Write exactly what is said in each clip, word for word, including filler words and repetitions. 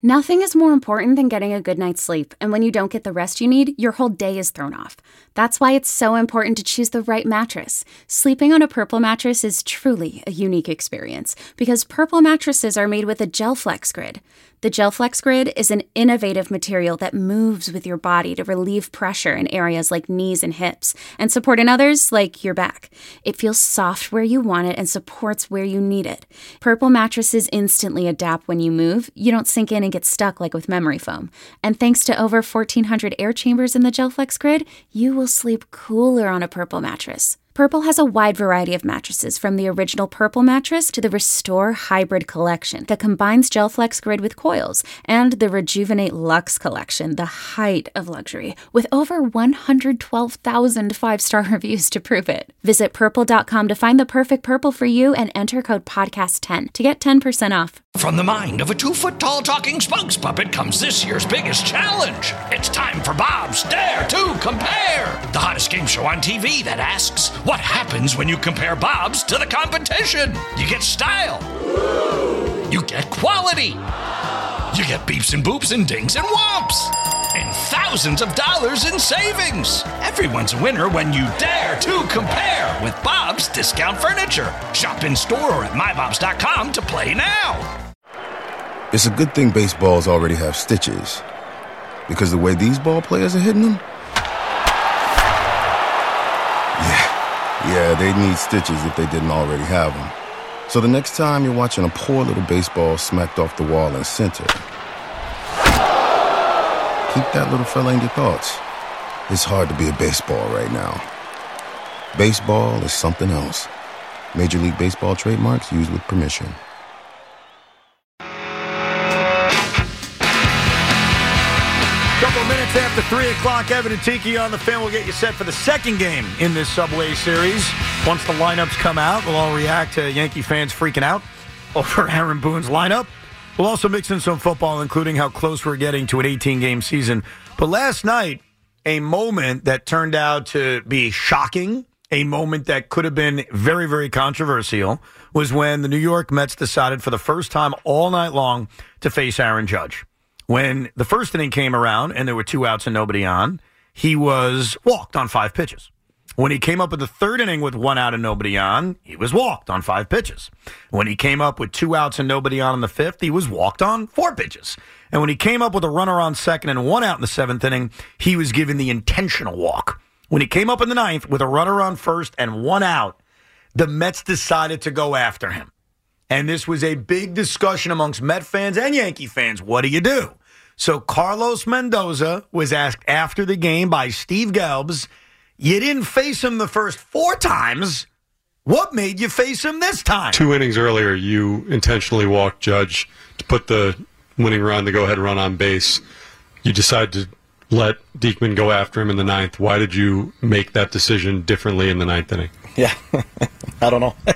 Nothing is more important than getting a good night's sleep, and when you don't get the rest you need, your whole day is thrown off. That's why it's so important to choose the right mattress. Sleeping on a Purple mattress is truly a unique experience, because Purple mattresses are made with a GelFlex Grid. The GelFlex Grid is an innovative material that moves with your body to relieve pressure in areas like knees and hips, and support in others like your back. It feels soft where you want it and supports where you need it. Purple mattresses instantly adapt when you move. You don't sink in and get stuck like with memory foam. And thanks to over fourteen hundred air chambers in the GelFlex Grid, you will sleep cooler on a Purple mattress. Purple has a wide variety of mattresses, from the original Purple mattress to the Restore Hybrid collection that combines GelFlex Grid with coils, and the Rejuvenate Luxe collection, the height of luxury, with over one hundred twelve thousand five-star reviews to prove it. Visit purple dot com to find the perfect Purple for you and enter code podcast ten to get ten percent off. From the mind of a two-foot-tall talking spokes puppet comes this year's biggest challenge. It's time for Bob's Dare to Compare, the hottest game show on T V that asks, what happens when you compare Bob's to the competition? You get style. You get quality. You get beeps and boops and dings and whomps. And thousands of dollars in savings. Everyone's a winner when you dare to compare with Bob's Discount Furniture. Shop in store or at my bobs dot com to play now. It's a good thing baseballs already have stitches, because the way these ball players are hitting them, yeah, yeah, they need stitches if they didn't already have them. So the next time you're watching a poor little baseball smacked off the wall in center, keep that little fella in your thoughts. It's hard to be a baseball right now. Baseball is something else. Major League Baseball trademarks used with permission. Couple minutes after three o'clock, Evan and Tiki on the Fan will get you set for the second game in this Subway Series. Once the lineups come out, we'll all react to Yankee fans freaking out over Aaron Boone's lineup. We'll also mix in some football, including how close we're getting to an eighteen-game season. But last night, a moment that turned out to be shocking, a moment that could have been very, very controversial, was when the New York Mets decided for the first time all night long to face Aaron Judge. When the first inning came around and there were two outs and nobody on, he was walked on five pitches. When he came up with the third inning with one out and nobody on, he was walked on five pitches. When he came up with two outs and nobody on in the fifth, he was walked on four pitches. And when he came up with a runner on second and one out in the seventh inning, he was given the intentional walk. When he came up in the ninth with a runner on first and one out, the Mets decided to go after him. And this was a big discussion amongst Met fans and Yankee fans. What do you do? So Carlos Mendoza was asked after the game by Steve Gelbs, you didn't face him the first four times. What made you face him this time? Two innings earlier, you intentionally walked Judge to put the winning run, the go-ahead run on base. You decided to let Diekman go after him in the ninth. Why did you make that decision differently in the ninth inning? Yeah, I don't know.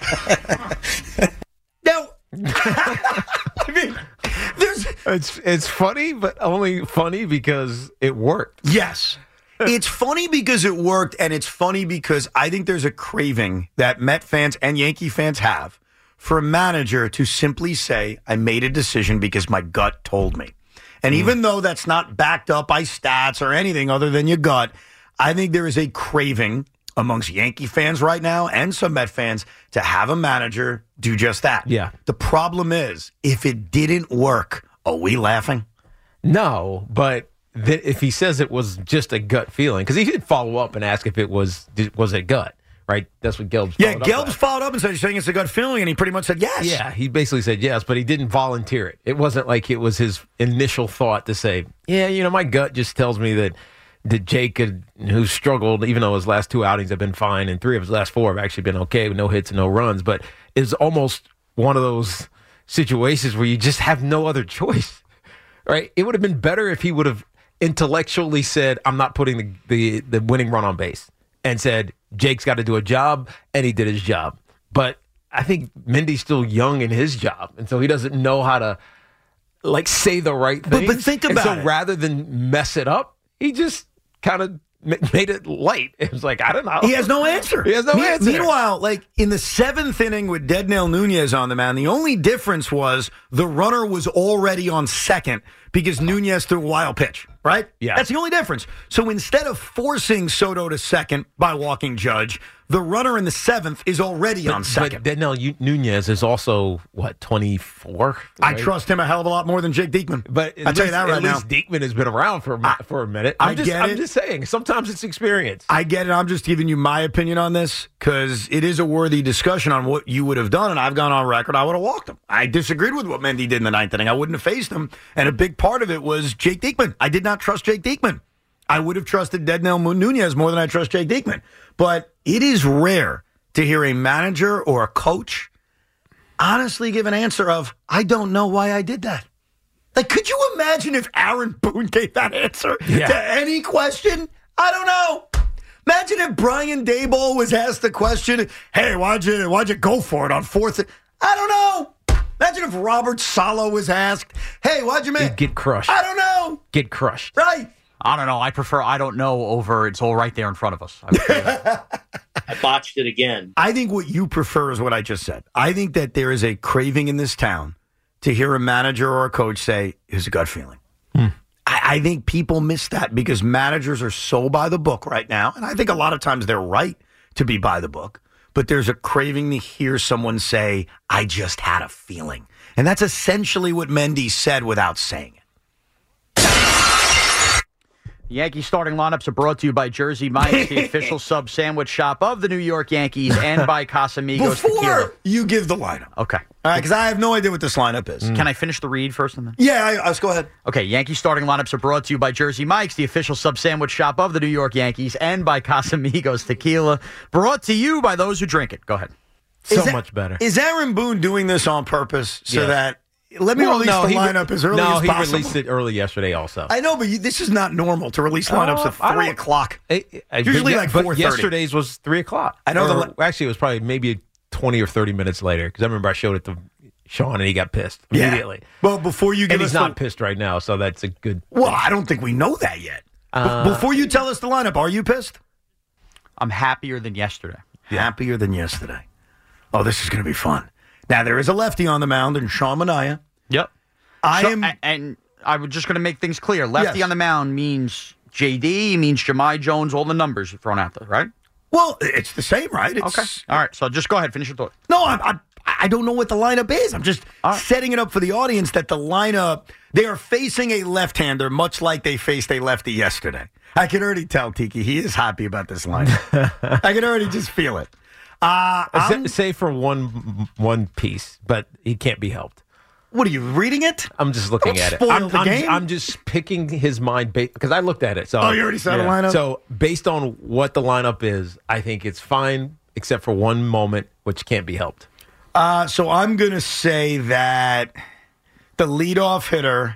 No. I mean, there's it's it's funny, but only funny because it worked. Yes. It's funny because it worked, and it's funny because I think there's a craving that Met fans and Yankee fans have for a manager to simply say, I made a decision because my gut told me. And mm. even though that's not backed up by stats or anything other than your gut, I think there is a craving amongst Yankee fans right now and some Met fans to have a manager do just that. Yeah. The problem is, if it didn't work, are we laughing? No, but th- if he says it was just a gut feeling, because he did follow up and ask if it was was it gut, right? That's what Gelbs Yeah, followed Gelbs up followed up and said, you're saying it's a gut feeling, and he pretty much said yes. Yeah, he basically said yes, but he didn't volunteer it. It wasn't like it was his initial thought to say, yeah, you know, my gut just tells me that that Jake, could, who struggled, even though his last two outings have been fine, and three of his last four have actually been okay with no hits and no runs, but is almost one of those situations where you just have no other choice, right? It would have been better if he would have intellectually said, I'm not putting the, the, the winning run on base, and said, Jake's got to do a job, and he did his job. But I think Mendy's still young in his job, and so he doesn't know how to, like, say the right thing. But, but think about and so it. rather than mess it up, he just kind of made it light. It was like, I don't know. He has no answer. He has no Me- answer. Meanwhile, like in the seventh inning with Dednail Nunez on the mound, the only difference was the runner was already on second because Nunez threw a wild pitch, right? Yeah. That's the only difference. So instead of forcing Soto to second by walking Judge, the runner in the seventh is already but, on second. But Dednail Nunez is also, what, twenty-four? I right? trust him a hell of a lot more than Jake Diekman. But I'll tell you that right at now. least Diekman has been around for, a- for a minute. I'm I just, get I'm it. just saying, sometimes it's experience. I get it. I'm just giving you my opinion on this because it is a worthy discussion on what you would have done, and I've gone on record. I would have walked him. I disagreed with what Mendy did in the ninth inning. I wouldn't have faced him, and a big part of it was Jake Diekman. I did not trust Jake Diekman. I would have trusted Dednail Nunez more than I trust Jake Diekman. But it is rare to hear a manager or a coach honestly give an answer of, I don't know why I did that. Like, could you imagine if Aaron Boone gave that answer Yeah. to any question? I don't know. Imagine if Brian Daboll was asked the question, hey, why'd you, why'd you go for it on fourth? I don't know. Imagine if Robert Saleh was asked, hey, why'd you make? Get crushed. I don't know. Get crushed. Right. I don't know. I prefer I don't know over it's all right there in front of us. I I botched it again. I think what you prefer is what I just said. I think that there is a craving in this town to hear a manager or a coach say, here's a gut feeling. Hmm. I, I think people miss that because managers are so by the book right now. And I think a lot of times they're right to be by the book. But there's a craving to hear someone say, I just had a feeling. And that's essentially what Mendy said without saying it. Yankee starting lineups are brought to you by Jersey Mike's, the official sub sandwich shop of the New York Yankees, and by Casamigos Before Tequila. you give the lineup. Okay. All right, because I have no idea what this lineup is. Can I finish the read first? And then? Yeah, I, let's go ahead. Okay, Yankee starting lineups are brought to you by Jersey Mike's, the official sub sandwich shop of the New York Yankees, and by Casamigos Tequila. Brought to you by those who drink it. Go ahead. So Is that- much better. Is Aaron Boone doing this on purpose so Yeah. that let me Well, release no, the he re- lineup as early no, as he possible? released it early yesterday also. I know, but you, this is not normal to release lineups Oh, at I three don't- o'clock. It- it- Usually but, like but four thirty. yesterday's was three o'clock. I know the Or, li- actually, it was probably maybe twenty or thirty minutes later because I remember I showed it to Sean and he got pissed Yeah. immediately. Well, before you give And us he's not the, pissed right now, so that's a good. well, I don't think we know that yet. Be- Uh, before you tell us the lineup, are you pissed? I'm happier than yesterday. Happier than yesterday. Oh, this is going to be fun. Now there is a lefty on the mound, and Sean Manaea. Yep. I So- am. a- and I was just going to make things clear. Lefty Yes. on the mound means J D, means Jahmai Jones, all the numbers are thrown out there, right? Well, it's the same, right? It's, Okay. All right. So just go ahead. Finish your thought. No, I, I, I don't know what the lineup is. I'm just All right. setting it up for the audience that the lineup, they are facing a left-hander much like they faced a lefty yesterday. I can already tell, Tiki, he is happy about this lineup. I can already just feel it. Uh, I'm- Sa- Save for one one piece, but he can't be helped. what are you, reading it? I'm just looking Don't at it. spoil I'm, the I'm, game. I'm just picking his mind because I looked at it. So Oh, you already saw the lineup? So based on what the lineup is, I think it's fine except for one moment, which can't be helped. Uh, so I'm going to say that the leadoff hitter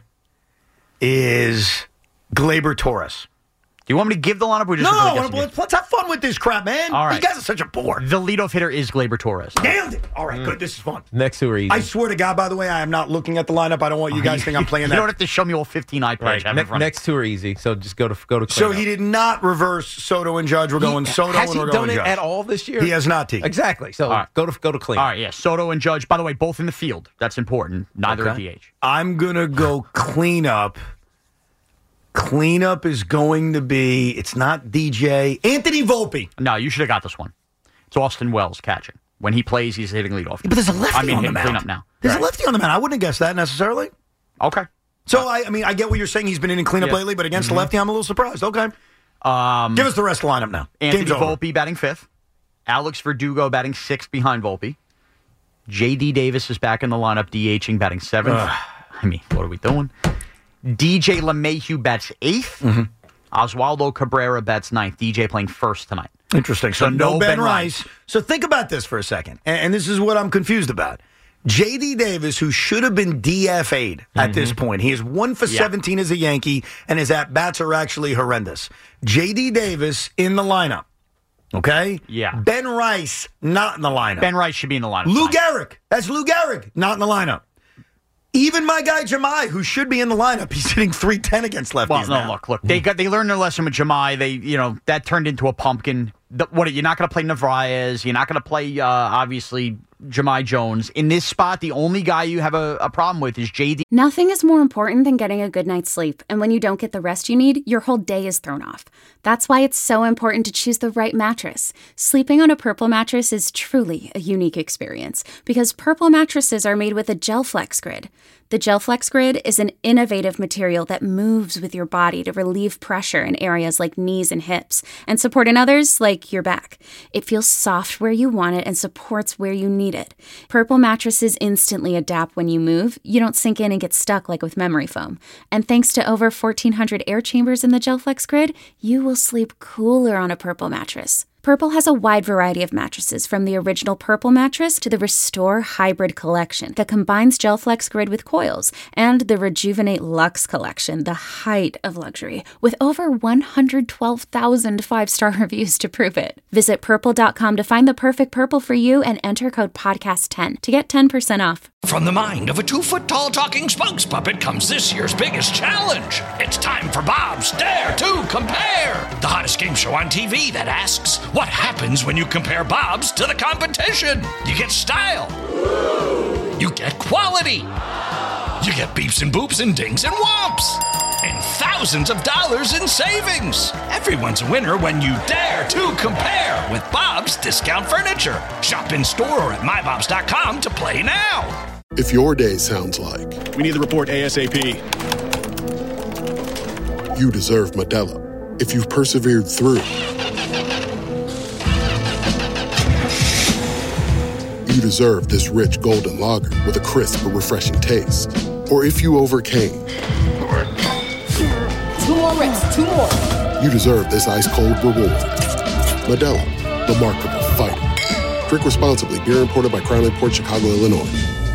is Gleyber Torres. Do you want me to give the lineup? Or just No, really no, guessing let's, let's have fun with this crap, man. All right. You guys are such a bore. it? The leadoff hitter is Gleyber Torres. Nailed it. All right, good. This is fun. Next two are easy. I swear to God, by the way, I am not looking at the lineup. I don't want you guys to think I'm playing You that. don't have to show me all fifteen iPads. right. Have Ne- in front of next two are easy. So just go to go to. So cleanup. he did not reverse Soto and Judge. We're going He- Soto has and he we're done going it Judge. at all this year? He has not, T. Exactly. So All right. go to go to clean. All right, yeah. Soto and Judge, by the way, both in the field. That's important. Neither at Okay. D H. I'm going to go cleanup. Cleanup is going to be, it's not D J. Anthony Volpe. No, you should have got this one. It's Austin Wells catching. When he plays, he's hitting leadoff. But there's a lefty I mean, on the hitting mound. cleanup now. There's Right. a lefty on the mound. I wouldn't have guessed that necessarily. Okay. So, I, I mean, I get what you're saying. He's been in cleanup Yeah. lately, but against the lefty, I'm a little surprised. Okay. Um, Give us the rest of the lineup now. Anthony Game's over. Volpe batting fifth. Alex Verdugo batting sixth behind Volpe. J D Davis is back in the lineup, DHing, batting seventh. I mean, what are we doing? D J LeMahieu bats eighth. Mm-hmm. Oswaldo Cabrera bats ninth. D J playing first tonight. Interesting. So, So no no Ben, Ben Rice. Rice. So think about this for a second. And, and this is what I'm confused about. J D Davis, who should have been D F A'd at this point, he is one for Yeah. seventeen as a Yankee, and his at-bats are actually horrendous. J D Davis in the lineup. Okay? Yeah. Ben Rice, not in the lineup. Ben Rice should be in the lineup. Lou tonight. Gehrig. That's Lou Gehrig, not in the lineup. Even my guy Jemai, who should be in the lineup, he's hitting three ten against lefties Well, no, now. look, look. They got they learned their lesson with Jemai. They, you know, that turned into a pumpkin. The, what you're not going to play Narvaez. You're not going to play, uh, obviously, Jemai Jones. In this spot, the only guy you have a, a problem with is J D. Nothing is more important than getting a good night's sleep, and when you don't get the rest you need, your whole day is thrown off. That's why it's so important to choose the right mattress. Sleeping on a Purple mattress is truly a unique experience, because Purple mattresses are made with a GelFlex Grid. The GelFlex Grid is an innovative material that moves with your body to relieve pressure in areas like knees and hips, and support in others like your back. It feels soft where you want it and supports where you need it. Purple mattresses instantly adapt when you move. You don't sink in and get stuck like with memory foam. And thanks to over fourteen hundred air chambers in the GelFlex Grid, you will sleep cooler on a Purple mattress. Purple has a wide variety of mattresses, from the original Purple mattress to the Restore Hybrid collection that combines GelFlex Grid with coils, and the Rejuvenate Luxe collection, the height of luxury, with over one hundred twelve thousand five-star reviews to prove it. Visit purple dot com to find the perfect Purple for you and enter code podcast ten to get ten percent off. From the mind of a two-foot-tall talking spokes puppet comes this year's biggest challenge. It's time for Bob's Dare to Compare, the hottest game show on T V that asks, what happens when you compare Bob's to the competition? You get style. You get quality. You get beeps and boops and dings and whomps. And thousands of dollars in savings. Everyone's a winner when you dare to compare with Bob's Discount Furniture. Shop in store or at my bobs dot com to play now. If your day sounds like we need the report ASAP, you deserve Modelo. If you've persevered through, you deserve this rich golden lager with a crisp but refreshing taste. Or if you overcame, two more reps, two more. You deserve this ice cold reward. Modelo, the Markable Fighter. Drink responsibly. Beer imported by Crown Imports, Chicago, Illinois.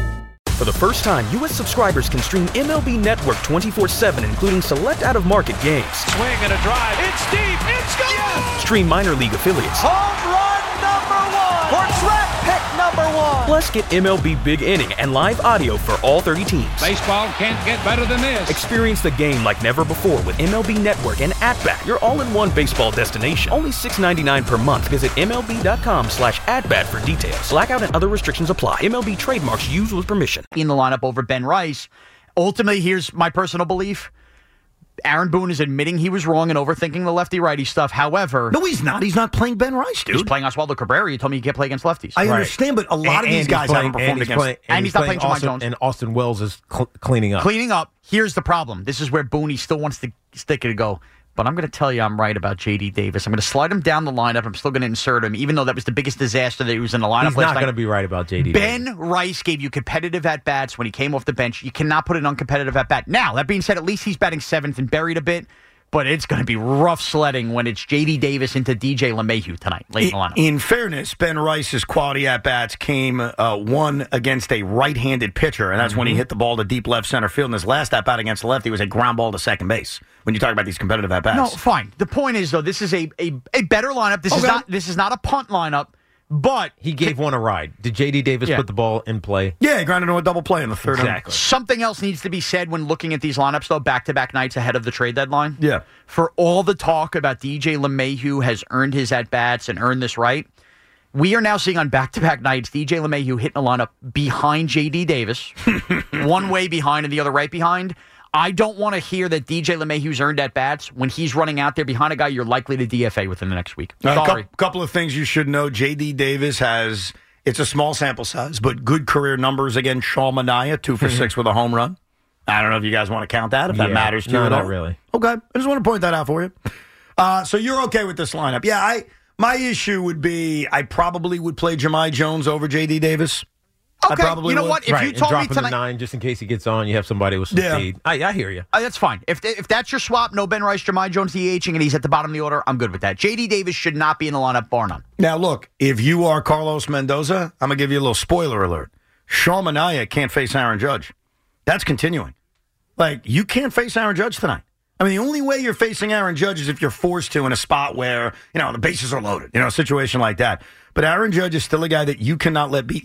For the first time, U S subscribers can stream M L B Network twenty-four seven, including select out-of-market games. Swing and a drive. It's deep. It's gone. Yes! Stream minor league affiliates. Home run number one. For draft pick number one. Plus, get M L B Big Inning and live audio for all thirty teams. Baseball can't get better than this. Experience the game like never before with M L B Network and At-Bat, your all-in-one baseball destination. Only six dollars and ninety-nine cents per month. Visit M L B dot com slash at-bat for details. Blackout and other restrictions apply. M L B trademarks used with permission. In the lineup over Ben Rice. Ultimately, here's my personal belief. Aaron Boone is admitting he was wrong and overthinking the lefty-righty stuff. However... No, he's not. He's not playing Ben Rice, dude. He's playing Oswaldo Cabrera. You told me you can't play against lefties. I right. understand, but a lot and, of these guys playing, haven't performed and against... Playing, and, and he's, he's not playing Austin, Jones. And Austin Wells is cl- cleaning up. Cleaning up. Here's the problem. This is where Boone still wants to stick it to go. But I'm going to tell you I'm right about J D Davis. I'm going to slide him down the lineup. I'm still going to insert him, even though that was the biggest disaster that he was in the lineup He's last not night. going to be right about J D Ben Davis. Rice gave you competitive at-bats when he came off the bench. You cannot put an uncompetitive at-bat. Now, that being said, at least he's batting seventh and buried a bit. But it's going to be rough sledding when it's J D Davis into D J LeMahieu tonight, late in the lineup. In fairness, Ben Rice's quality at-bats came uh, one against a right-handed pitcher, and that's mm-hmm. when he hit the ball to deep left center field. And his last at-bat against the lefty was a ground ball to second base, when you talk about these competitive at-bats. No, fine. The point is, though, this is a, a, a better lineup. This, okay. is not, this is not a punt lineup. But he gave can, one a ride. Did J D Davis yeah. put the ball in play? Yeah, he grounded into a double play in the third. Exactly. Something else needs to be said when looking at these lineups, though, back-to-back nights ahead of the trade deadline. Yeah. For all the talk about D J LeMahieu has earned his at-bats and earned this right, we are now seeing on back-to-back nights D J LeMahieu hitting a lineup behind J D Davis, one way behind and the other right behind. I don't want to hear that D J LeMahieu's earned at-bats when he's running out there behind a guy you're likely to D F A within the next week. A Sorry. uh, couple of things you should know. J D Davis has, it's a small sample size, but good career numbers against Shaw Manaea, two for six with a home run. I don't know if you guys want to count that, if yeah, that matters to no, you at not all. really. Okay. I just want to point that out for you. Uh, so you're okay with this lineup. Yeah, I my issue would be I probably would play Jemai Jones over J D Davis. Okay, you know would. what? If right, you told and me drop tonight, him to nine just in case he gets on, you have somebody with some yeah. speed. I, I hear you. Uh, that's fine. If if that's your swap, no Ben Rice, Jemai Jones DHing, and he's at the bottom of the order, I'm good with that. J D Davis should not be in the lineup, bar none. Now, look, if you are Carlos Mendoza, I'm going to give you a little spoiler alert. Shaw Manaea can't face Aaron Judge. That's continuing. Like, you can't face Aaron Judge tonight. I mean, the only way you're facing Aaron Judge is if you're forced to in a spot where, you know, the bases are loaded, you know, a situation like that. But Aaron Judge is still a guy that you cannot let beat you.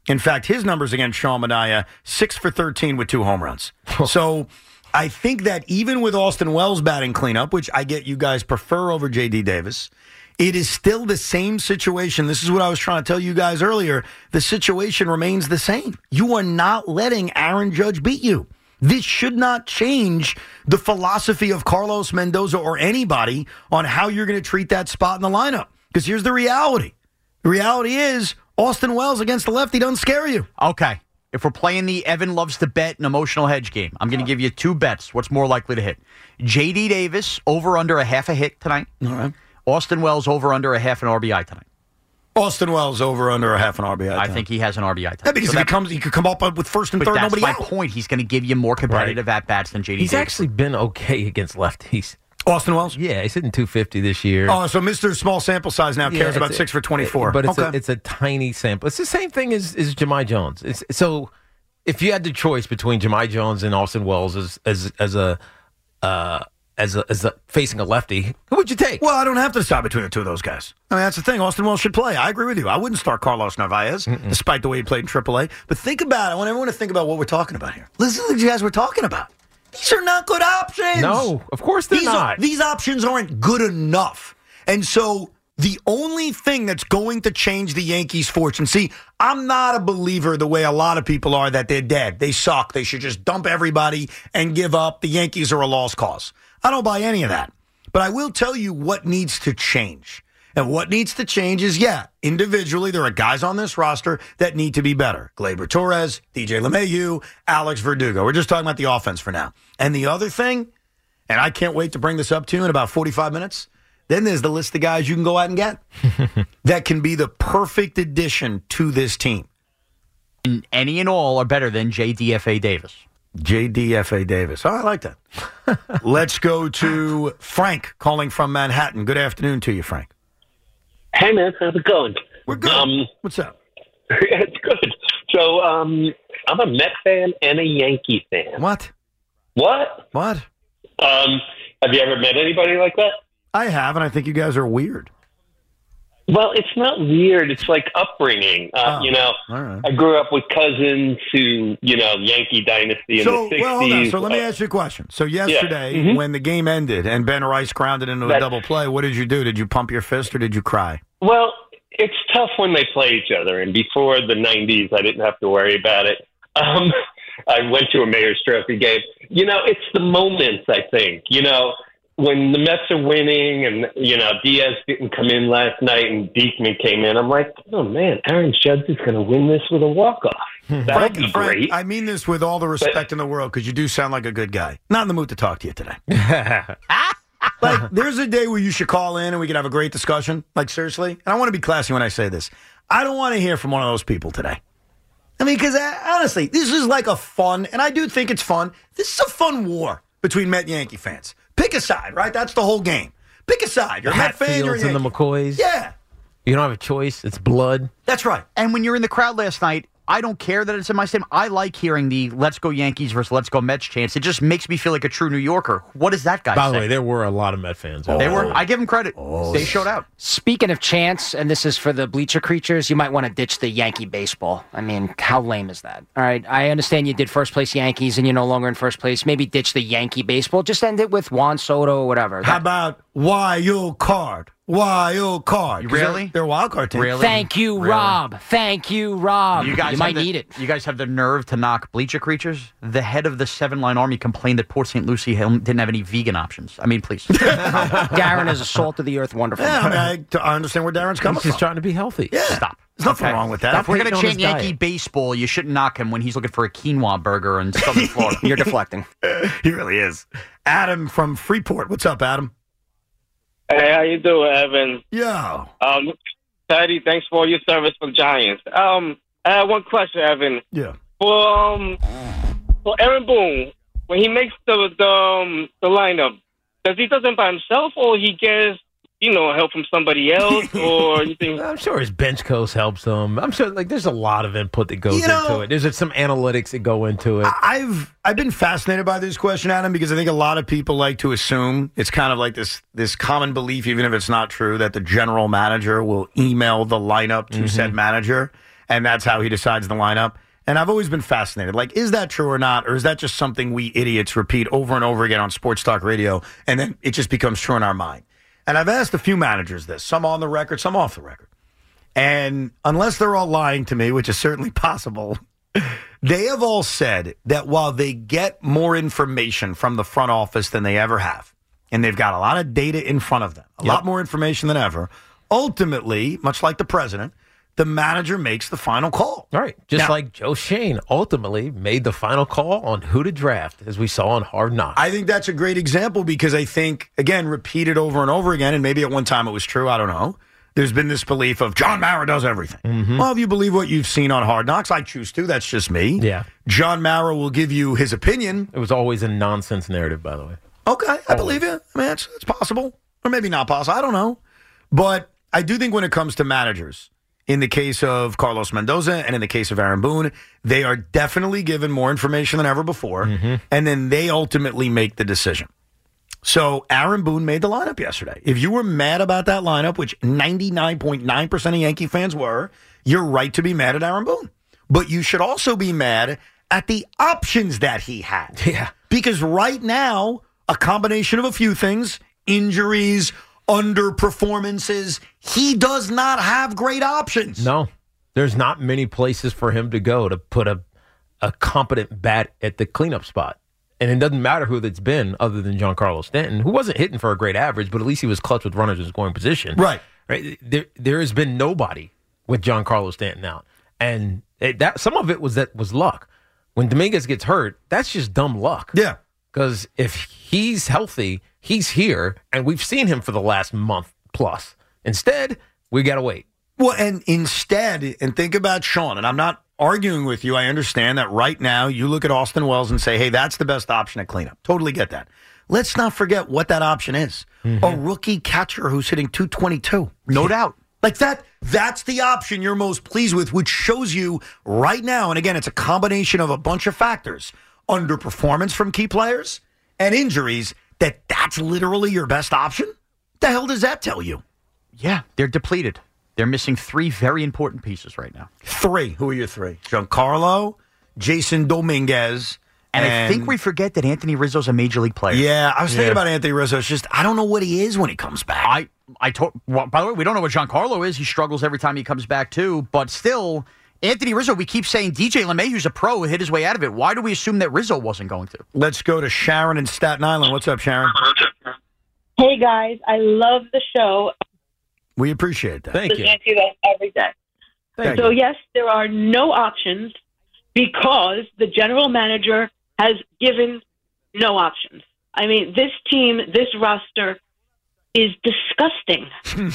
In fact, his numbers against Sean Manaea, six for thirteen with two home runs. So I think that even with Austin Wells batting cleanup, which I get you guys prefer over J D Davis, it is still the same situation. This is what I was trying to tell you guys earlier. The situation remains the same. You are not letting Aaron Judge beat you. This should not change the philosophy of Carlos Mendoza or anybody on how you're going to treat that spot in the lineup. Because here's the reality. The reality is Austin Wells against the lefty doesn't scare you. Okay. If we're playing the Evan loves to bet an emotional hedge game, I'm going to give you two bets. What's more likely to hit? J D Davis over under a half a hit tonight. All right. Austin Wells over under a half an R B I tonight. Austin Wells over under a half an R B I tonight. I think he has an R B I tonight. Yeah, because so if that, he comes, he could come up with first and but third, that's nobody my out. point. He's going to give you more competitive right. at-bats than J D He's Davis. actually been okay against lefties. Austin Wells? Yeah, he's hitting two fifty this year. Oh, so Mister Small Sample Size now cares yeah, about six for twenty-four. But it's, okay. a, it's a tiny sample. It's the same thing as, as Jahmai Jones. It's, so if you had the choice between Jahmai Jones and Austin Wells as as as a uh, as a, as a facing a lefty, who would you take? Well, I don't have to decide between the two of those guys. I mean, that's the thing. Austin Wells should play. I agree with you. I wouldn't start Carlos Narvaez, Mm-mm. despite the way he played in triple A. But think about it. I want everyone to think about what we're talking about here. Listen to the guys we're talking about. These are not good options. No, of course they're these not. Are, these options aren't good enough. And so the only thing that's going to change the Yankees' fortune, see, I'm not a believer the way a lot of people are that they're dead. They suck. They should just dump everybody and give up. The Yankees are a lost cause. I don't buy any of that. But I will tell you what needs to change. And what needs to change is, yeah, individually, there are guys on this roster that need to be better. Gleyber Torres, D J LeMahieu, Alex Verdugo. We're just talking about the offense for now. And the other thing, and I can't wait to bring this up to you in about forty-five minutes, then there's the list of guys you can go out and get that can be the perfect addition to this team. And any and all are better than J D F A Davis. J D F A Davis. Oh, I like that. Let's go to Frank calling from Manhattan. Good afternoon to you, Frank. Hey, man. How's it going? We're good. Um, What's up? It's good. So um, I'm a Met fan and a Yankee fan. What? What? What? Um, have you ever met anybody like that? I have, and I think you guys are weird. Well, it's not weird. It's like upbringing. Uh, oh, you know, all right. I grew up with cousins who, you know, Yankee dynasty in so, the sixties. Well, hold on. So let me ask you a question. So yesterday, yeah. mm-hmm. when the game ended and Ben Rice grounded into That's, a double play, what did you do? Did you pump your fist or did you cry? Well, it's tough when they play each other. And before the nineties, I didn't have to worry about it. Um, I went to a Mayor's Trophy game. You know, it's the moments, I think. You know, when the Mets are winning and, you know, Diaz didn't come in last night and Diekman came in, I'm like, oh, man, Aaron Judge is going to win this with a walk-off. That would be Frank, great. I mean this with all the respect but, in the world because you do sound like a good guy. Not in the mood to talk to you today. Like, there's a day where you should call in and we can have a great discussion. Like, seriously. And I want to be classy when I say this. I don't want to hear from one of those people today. I mean, because honestly, this is like a fun, and I do think it's fun. This is a fun war between Met and Yankee fans. Pick a side, right? That's the whole game. Pick a side. You're a Met fan, you're a Yankee. And the McCoys. Yeah. You don't have a choice. It's blood. That's right. And when you're in the crowd last night, I don't care that it's in my stadium. I like hearing the "Let's go Yankees" versus "Let's go Mets" chants. It just makes me feel like a true New Yorker. What does that guy By say? the way, there were a lot of Met fans. Oh. They were. I give them credit. Oh. They showed out. Speaking of chants, and this is for the bleacher creatures, you might want to ditch the Yankee baseball. I mean, how lame is that? All right, I understand you did first place Yankees and you're no longer in first place. Maybe ditch the Yankee baseball. Just end it with Juan Soto or whatever. How That- about wild card? Wild card. Really? They're, they're a wild card team. Really? Thank you, Really? Rob. Thank you, Rob. You guys you might have the, need it. You guys have the nerve to knock bleacher creatures? The head of the seven-line army complained that Port Saint Lucie didn't have any vegan options. I mean, please. Darren is a salt of the earth wonderful. Yeah, I, mean, I, I understand where Darren's coming He's just from. trying to be healthy. Yeah. Stop. There's nothing Okay. wrong with that. If we're going to hating on chant his Yankee diet. baseball, you shouldn't knock him when he's looking for a quinoa burger in Southern Florida. You're deflecting. He really is. Adam from Freeport. What's up, Adam? Hey, how you doing, Evan? Yo. Um, Teddy, thanks for all your service for the Giants. Um, I have one question, Evan. Yeah. For um, for Aaron Boone, when he makes the the, um, the lineup, does he does it by himself, or he gets you know help from somebody else, or you think? I'm sure his bench coach helps him. I'm sure like there's a lot of input that goes You know- into it. There's some analytics that go into it. I've I've been fascinated by this question, Adam, because I think a lot of people like to assume it's kind of like this this common belief, even if it's not true, that the general manager will email the lineup to Mm-hmm. said manager. and that's how he decides the lineup. And I've always been fascinated. Like, is that true or not? Or is that just something we idiots repeat over and over again on sports talk radio, and then it just becomes true in our mind? And I've asked a few managers this, some on the record, some off the record. And unless they're all lying to me, which is certainly possible, they have all said that while they get more information from the front office than they ever have, and they've got a lot of data in front of them, a yep. lot more information than ever, ultimately, much like the president, the manager makes the final call. All right. Just now, like Joe Shane ultimately made the final call on who to draft, as we saw on Hard Knocks. I think that's a great example because I think, again, repeated over and over again, and maybe at one time it was true, I don't know. There's been this belief of John Mara does everything. Mm-hmm. Well, if you believe what you've seen on Hard Knocks, I choose to. That's just me. Yeah. John Mara will give you his opinion. It was always a nonsense narrative, by the way. Okay, I always. believe you. I mean, it's, it's possible. Or maybe not possible. I don't know. But I do think when it comes to managers, in the case of Carlos Mendoza and in the case of Aaron Boone, they are definitely given more information than ever before, mm-hmm. and then they ultimately make the decision. So Aaron Boone made the lineup yesterday. If you were mad about that lineup, which ninety-nine point nine percent of Yankee fans were, you're right to be mad at Aaron Boone. But you should also be mad at the options that he had. Yeah. Because right now, a combination of a few things, injuries, underperformances, he does not have great options. No, there's not many places for him to go to put a a competent bat at the cleanup spot. And it doesn't matter who that's been other than Giancarlo Stanton, who wasn't hitting for a great average, but at least he was clutch with runners in scoring position. Right. Right. There, there has been nobody with Giancarlo Stanton out. And it, that some of it was that was luck. When Dominguez gets hurt, that's just dumb luck. Yeah. Because if he's healthy, he's here, and we've seen him for the last month plus. Instead, we got to wait. Well, and instead, and think about Sean, and I'm not arguing with you. I understand that right now you look at Austin Wells and say, hey, that's the best option at cleanup. Totally get that. Let's not forget what that option is. Mm-hmm. A rookie catcher who's hitting two twenty-two. No doubt. Like that, that's the option you're most pleased with, which shows you right now, and again, it's a combination of a bunch of factors, underperformance from key players and injuries, that that's literally your best option? The hell does that tell you? Yeah, they're depleted. They're missing three very important pieces right now. Three. Who are your three? Giancarlo, Jason Dominguez, and, and I think we forget that Anthony Rizzo's a major league player. Yeah, I was thinking yeah. about Anthony Rizzo. It's just I don't know what he is when he comes back. I, I told. Well, by the way, we don't know what Giancarlo is. He struggles every time he comes back too. But still, Anthony Rizzo. We keep saying D J LeMay, who's a pro, hit his way out of it. Why do we assume that Rizzo wasn't going to? Let's go to Sharon in Staten Island. What's up, Sharon? Hey guys, I love the show. We appreciate that. Thank you. Listen to you guys every day. Thank so you. yes, there are no options because the general manager has given no options. I mean, this team, this roster is disgusting.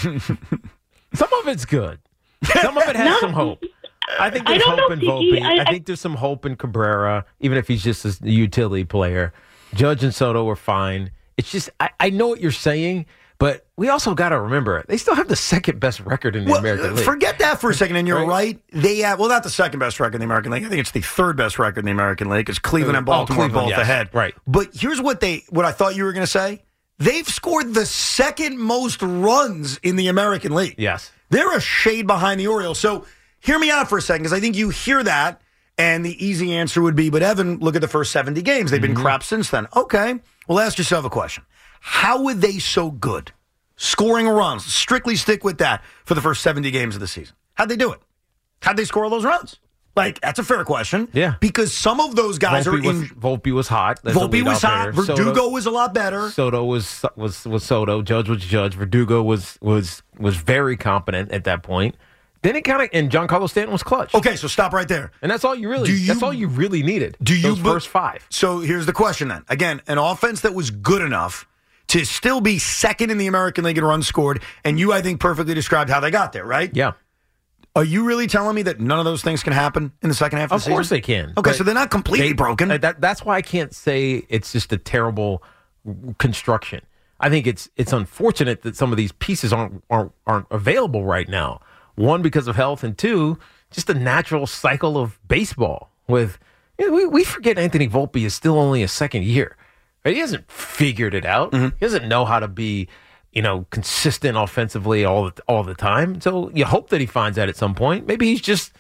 Some of it's good. Some of it has No. some hope. I think I there's don't hope know, in Tiki. Volpe. I- I, think there's some hope in Cabrera, even if he's just a utility player. Judge and Soto were fine. It's just, I, I know what you're saying, but we also got to remember, they still have the second best record in the Well, American League. forget that for a second, and you're right. Right. They have, well, not the second best record in the American League. I think it's the third best record in the American League because Cleveland and Oh, Baltimore Cleveland, both yes. ahead. Right. But here's what they, what I thought you were going to say. They've scored the second most runs in the American League. Yes. They're a shade behind the Orioles. So hear me out for a second because I think you hear that, and the easy answer would be, but Evan, look at the first seventy games. They've been Mm-hmm. crap since then. Okay. Well, ask yourself a question. How were they so good? Scoring runs. Strictly stick with that for the first seventy games of the season. How'd they do it? How'd they score all those runs? Like, that's a fair question. Yeah. Because some of those guys Volpe are in. was, Volpe was hot. That's a Volpe was leadoff hot. hitter. Verdugo Soto, was a lot better. Soto was was was Soto. Judge was Judge. Verdugo was was was very competent at that point. Then it kind of and Giancarlo Stanton was clutch. Okay, so stop right there. And that's all you really. Do you- that's all you really needed. Do you those bu- first five? So here's the question then. Again, an offense that was good enough to still be second in the American League in runs scored, and you, I think, perfectly described how they got there, right? Yeah. Are you really telling me that none of those things can happen in the second half of, Of the season? course they can. Okay, But so they're not completely they- broken. uh, That, that's why I can't say it's just a terrible construction. I think it's it's unfortunate that some of these pieces aren't aren't, aren't available right now. One, because of health, and two, just the natural cycle of baseball. With you know, we we forget Anthony Volpe is still only a second year. Right? He hasn't figured it out. Mm-hmm. He doesn't know how to be, you know, consistent offensively all the, all the time. So you hope that he finds that at some point. Maybe he's just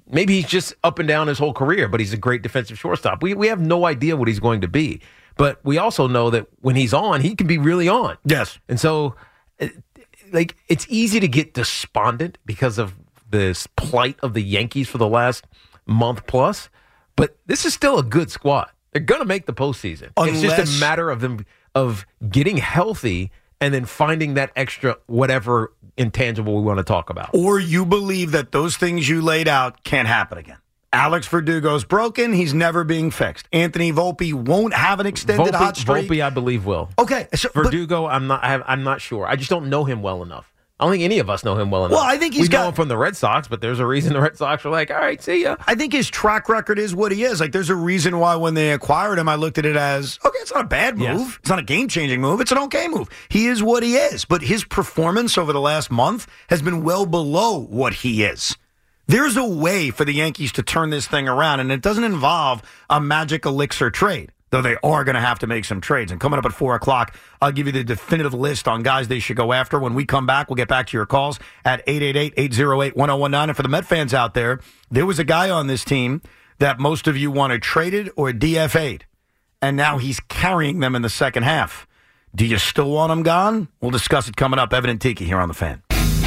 maybe he's just up and down his whole career, but he's a great defensive shortstop. We we have no idea what he's going to be. But we also know that when he's on, he can be really on. Yes. And so, like, it's easy to get despondent because of this plight of the Yankees for the last month plus. But this is still a good squad. They're going to make the postseason. Unless, it's just a matter of them of getting healthy and then finding that extra whatever intangible we want to talk about. Or you believe that those things you laid out can't happen again. Alex Verdugo's broken. He's never being fixed. Anthony Volpe won't have an extended Volpe, hot streak. Volpe, I believe, will. Okay. So, Verdugo, I'm not. I have, I'm not sure. I just don't know him well enough. I don't think any of us know him well enough. Well, I think he's we got, know him from the Red Sox, but there's a reason the Red Sox are like, all right, see ya. I think his track record is what he is. Like, there's a reason why when they acquired him, I looked at it as, okay, it's not a bad move. Yes. It's not a game-changing move. It's an okay move. He is what he is. But his performance over the last month has been well below what he is. There's a way for the Yankees to turn this thing around, and it doesn't involve a magic elixir trade, though they are going to have to make some trades. And coming up at four o'clock, I'll give you the definitive list on guys they should go after. When we come back, we'll get back to your calls at eight eight eight, eight oh eight, one oh one nine. And for the Met fans out there, there was a guy on this team that most of you wanted traded or D F A'd, and now he's carrying them in the second half. Do you still want him gone? We'll discuss it coming up. Evan and Tiki here on The Fan.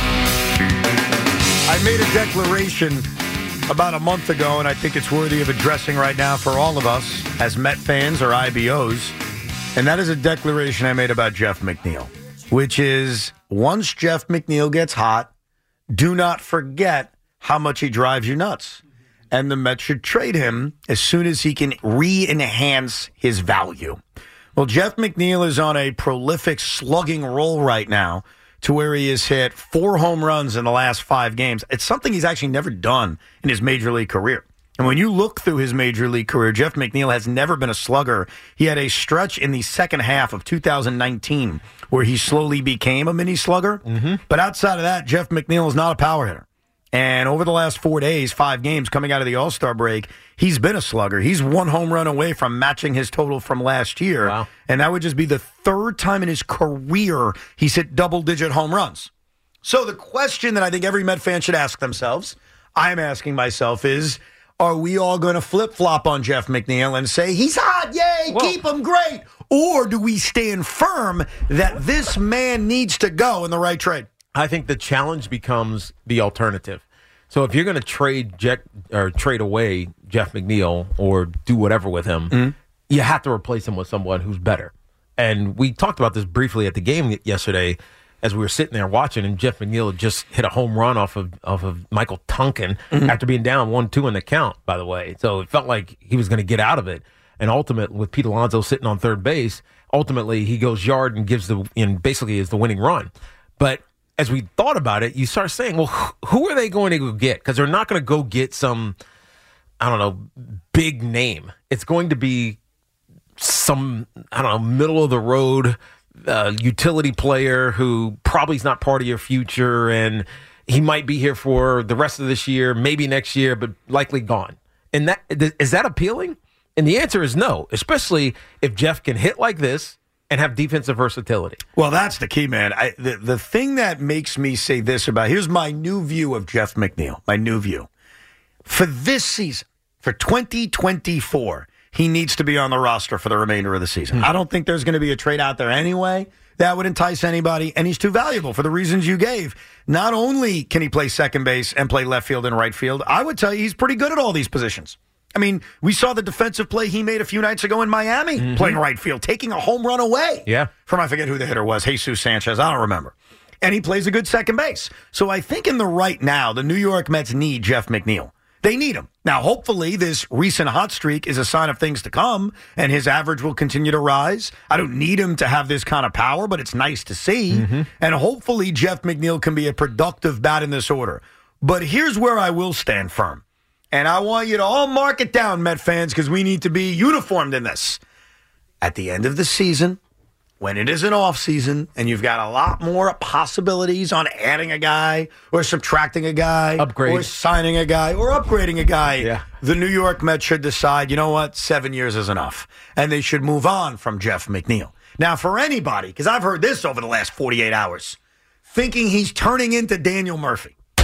I made a declaration about a month ago, and I think it's worthy of addressing right now for all of us as Met fans or I B Os, and that is a declaration I made about Jeff McNeil, which is once Jeff McNeil gets hot, do not forget how much he drives you nuts. And the Mets should trade him as soon as he can re-enhance his value. Well, Jeff McNeil is on a prolific slugging roll right now, to where he has hit four home runs in the last five games. It's something he's actually never done in his major league career. And when you look through his major league career, Jeff McNeil has never been a slugger. He had a stretch in the second half of two thousand nineteen where he slowly became a mini slugger. Mm-hmm. But outside of that, Jeff McNeil is not a power hitter. And over the last four days, five games coming out of the All-Star break, he's been a slugger. He's one home run away from matching his total from last year. Wow. And that would just be the third time in his career he's hit double-digit home runs. So the question that I think every Met fan should ask themselves, I'm asking myself, is are we all going to flip-flop on Jeff McNeil and say, he's hot, yay, Whoa. keep him great? Or do we stand firm that this man needs to go in the right trade? I think the challenge becomes the alternative. So if you're going to trade Jeff, or trade away Jeff McNeil or do whatever with him, mm-hmm. you have to replace him with someone who's better. And we talked about this briefly at the game yesterday as we were sitting there watching, and Jeff McNeil had just hit a home run off of off of Michael Tonkin mm-hmm. after being down one two in the count, by the way. So it felt like he was going to get out of it. And ultimately, with Pete Alonso sitting on third base, ultimately he goes yard and gives the and basically is the winning run. But as we thought about it, you start saying, well, who are they going to go get? Because they're not going to go get some, I don't know, big name. It's going to be some, I don't know, middle of the road uh, utility player who probably is not part of your future, and he might be here for the rest of this year, maybe next year, but likely gone. And that is that appealing? And the answer is no, especially if Jeff can hit like this and have defensive versatility. Well, that's the key, man. I, the, the thing that makes me say this about, here's my new view of Jeff McNeil, my new view. For this season, for twenty twenty-four, he needs to be on the roster for the remainder of the season. Hmm. I don't think there's going to be a trade out there anyway that would entice anybody, and he's too valuable for the reasons you gave. Not only can he play second base and play left field and right field, I would tell you he's pretty good at all these positions. I mean, we saw the defensive play he made a few nights ago in Miami, mm-hmm. playing right field, taking a home run away. Yeah. From, I forget who the hitter was, Jesus Sanchez, I don't remember. And he plays a good second base. So I think in the right now, the New York Mets need Jeff McNeil. They need him. Now, hopefully, this recent hot streak is a sign of things to come, and his average will continue to rise. I don't need him to have this kind of power, but it's nice to see. Mm-hmm. And hopefully, Jeff McNeil can be a productive bat in this order. But here's where I will stand firm. And I want you to all mark it down, Met fans, because we need to be uniformed in this. At the end of the season, when it is an off season, and you've got a lot more possibilities on adding a guy or subtracting a guy, Upgrade. or signing a guy or upgrading a guy, yeah. the New York Mets should decide, you know what, seven years is enough. And they should move on from Jeff McNeil. Now, for anybody, because I've heard this over the last forty-eight hours, thinking he's turning into Daniel Murphy.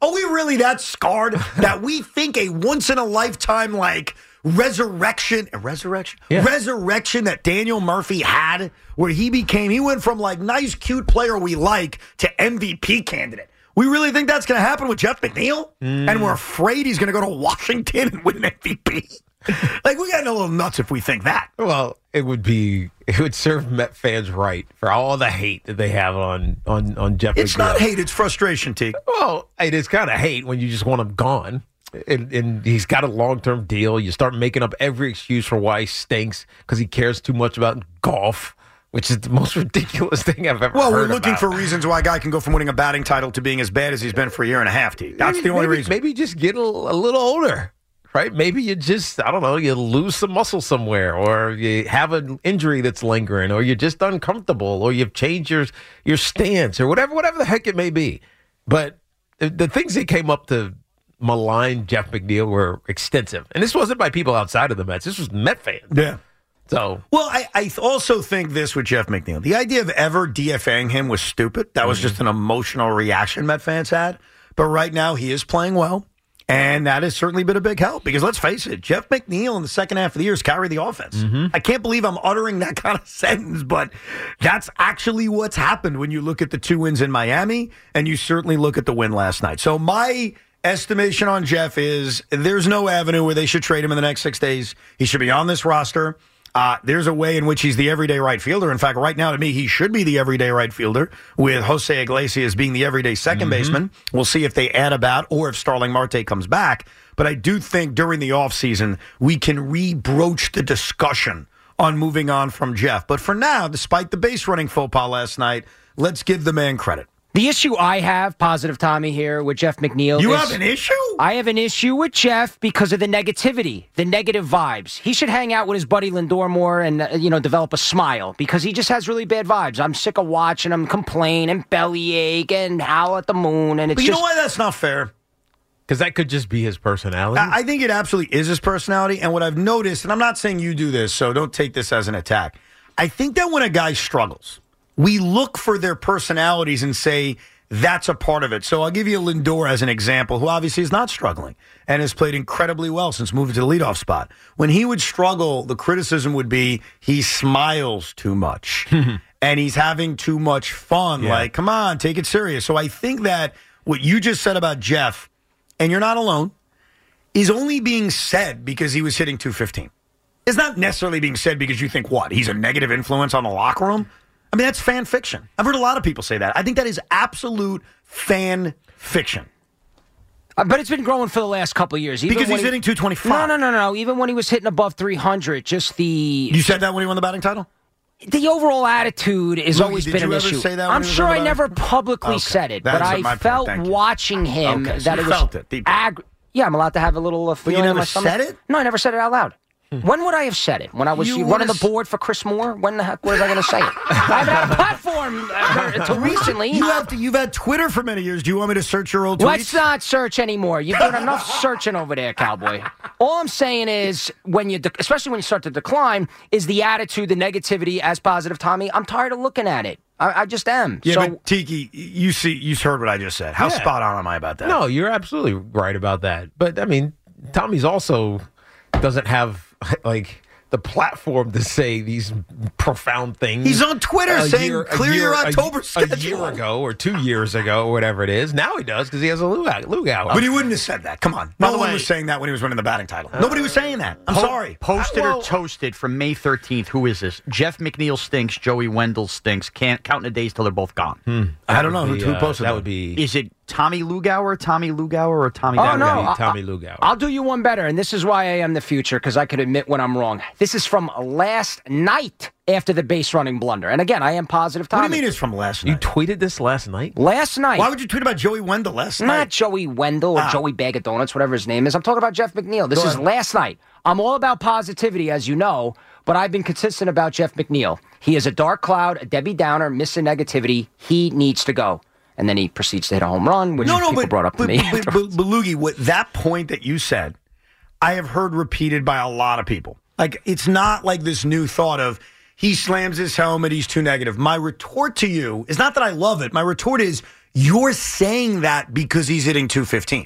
Are we really that scarred that we think a once-in-a-lifetime, like, resurrection, a resurrection? Yeah. Resurrection that Daniel Murphy had, where he became, he went from, like, nice, cute player we like to M V P candidate. We really think that's going to happen with Jeff McNeil? Mm. And we're afraid he's going to go to Washington and win an M V P? Like, we got a little nuts if we think that. Well, it would be, it would serve Met fans right for all the hate that they have on, on, on Jeff It's McNeil. not hate, it's frustration, Teague. Well, it is kind of hate when you just want him gone. And, and he's got a long-term deal. You start making up every excuse for why he stinks because he cares too much about golf, which is the most ridiculous thing I've ever well, heard we're looking about. for reasons why a guy can go from winning a batting title to being as bad as he's been for a year and a half, Teague. That's maybe, the only maybe, reason. Maybe just get a, a little older, right? Maybe you just, I don't know, you lose some muscle somewhere, or you have an injury that's lingering, or you're just uncomfortable, or you've changed your, your stance, or whatever, whatever the heck it may be. But the, the things that came up to malign Jeff McNeil were extensive. And this wasn't by people outside of the Mets. This was Met fans. Yeah. So, well, I, I also think this with Jeff McNeil. The idea of ever DFAing him was stupid. That was mm-hmm. just an emotional reaction Met fans had. But right now, he is playing well. And that has certainly been a big help. Because let's face it, Jeff McNeil in the second half of the year has carried the offense. Mm-hmm. I can't believe I'm uttering that kind of sentence, but that's actually what's happened when you look at the two wins in Miami, and you certainly look at the win last night. So my estimation on Jeff is there's no avenue where they should trade him in the next six days. He should be on this roster. Uh, there's a way in which he's the everyday right fielder. In fact, right now, to me, he should be the everyday right fielder, with Jose Iglesias being the everyday second mm-hmm. baseman. We'll see if they add about or if Starling Marte comes back. But I do think during the offseason, we can re-broach the discussion on moving on from Jeff. But for now, despite the base running faux pas last night, let's give the man credit. The issue I have, positive Tommy here, with Jeff McNeil. You is, have an issue? I have an issue with Jeff because of the negativity, the negative vibes. He should hang out with his buddy Lindor more and, uh, you know, develop a smile because he just has really bad vibes. I'm sick of watching him complain and bellyache and howl at the moon. And it's but you just, know why that's not fair? Because that could just be his personality. I, I think it absolutely is his personality. And what I've noticed, and I'm not saying you do this, so don't take this as an attack. I think that when a guy struggles, we look for their personalities and say that's a part of it. So I'll give you Lindor as an example, who obviously is not struggling and has played incredibly well since moving to the leadoff spot. When he would struggle, the criticism would be he smiles too much and he's having too much fun. Yeah. Like, come on, take it serious. So I think that what you just said about Jeff, and you're not alone, is only being said because he was hitting two fifteen. It's not necessarily being said because you think, what, he's a negative influence on the locker room? I mean, that's fan fiction. I've heard a lot of people say that. I think that is absolute fan fiction. Uh, but it's been growing for the last couple of years. Even because he's he, hitting two twenty-five. No, no, no, no. Even when he was hitting above three hundred, just the... You said that when he won the batting title? The overall attitude has Louis, always did been you an ever issue. say that when I'm he was sure on the I never batting? publicly Okay. said it, That's but I my felt point. watching him okay, so that you it was... felt it deep down. Ag- yeah, I'm allowed to have a little uh, feeling But you in never my stomach. said it? No, I never said it out loud. When would I have said it? When I was You running would've the board for Chris Moore? When the heck was I going to say it? I haven't had a platform uh, until recently. You have to, you've had Twitter for many years. Do you want me to search your old tweets? Let's not search anymore. You've done enough searching over there, Cowboy. All I'm saying is, when you, de- especially when you start to decline, is the attitude, the negativity as positive, Tommy. I'm tired of looking at it. I, I just am. Yeah, so, but Tiki, you see, you heard what I just said. How Yeah. spot on am I about that? No, you're absolutely right about that. But, I mean, Tommy's also doesn't have, like... the platform to say these profound things. He's on Twitter a saying, year, clear year, your a, October schedule. A year ago or two years ago or whatever it is. Now he does because he has a Lou Hour. But he wouldn't have said that. Come on. By No the one way- was saying that when he was winning the batting title. Nobody was saying that. I'm Po- sorry. Posted Uh, well- or toasted from May thirteenth. Who is this? Jeff McNeil stinks. Joey Wendell stinks. Can't counting the days till they're both gone. Hmm. I don't know who, Be, who uh, posted that. that. would be Is it Tommy Lugauer, Tommy Lugauer, or Tommy? Oh, Lugauer? no. I- Tommy Lugauer. I'll do you one better, and this is why I am the future, because I could admit when I'm wrong. This is from last night after the base running blunder. And again, I am positive, Tommy. What do you mean it's from last You night? tweeted this last night? Last night. Why would you tweet about Joey Wendell last Not night? Joey Wendell or Ah. Joey Bag of Donuts, whatever his name is. I'm talking about Jeff McNeil. This Go is ahead. last night. I'm all about positivity, as you know, but I've been consistent about Jeff McNeil. He is a dark cloud, a Debbie Downer, missing negativity. He needs to go. And then he proceeds to hit a home run, which no, no, people but, brought up but, to me. but, but, but Loogie, what that point that you said, I have heard repeated by a lot of people. Like, it's not like this new thought of he slams his helmet, he's too negative. My retort to you is not that I love it. My retort is you're saying that because he's hitting two fifteen.